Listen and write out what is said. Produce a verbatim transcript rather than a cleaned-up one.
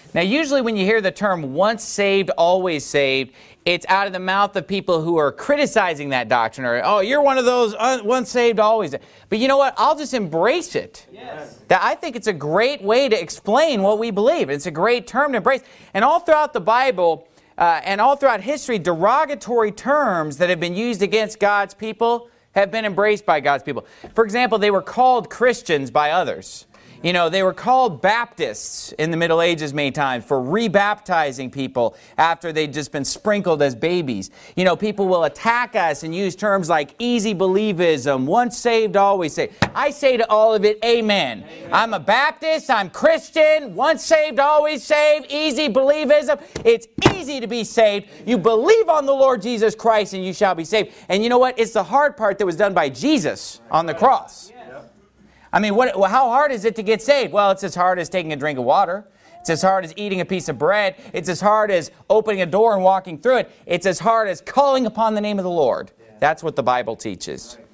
Now, usually when you hear the term once saved, always saved, it's out of the mouth of people who are criticizing that doctrine. Or, oh, you're one of those uh, once saved, always saved. But you know what? I'll just embrace it. Yes. That I think it's a great way to explain what we believe. It's a great term to embrace. And all throughout the Bible uh, and all throughout history, derogatory terms that have been used against God's people have been embraced by God's people. For example, they were called Christians by others. You know, they were called Baptists in the Middle Ages many times for rebaptizing people after they'd just been sprinkled as babies. You know, people will attack us and use terms like easy believism, once saved, always saved. I say to all of it, amen. Amen. I'm a Baptist, I'm Christian, once saved, always saved, easy believism. It's easy to be saved. You believe on the Lord Jesus Christ and you shall be saved. And you know what? It's the hard part that was done by Jesus on the cross. I mean, what, well, how hard is it to get saved? Well, it's as hard as taking a drink of water. It's as hard as eating a piece of bread. It's as hard as opening a door and walking through it. It's as hard as calling upon the name of the Lord. That's what the Bible teaches.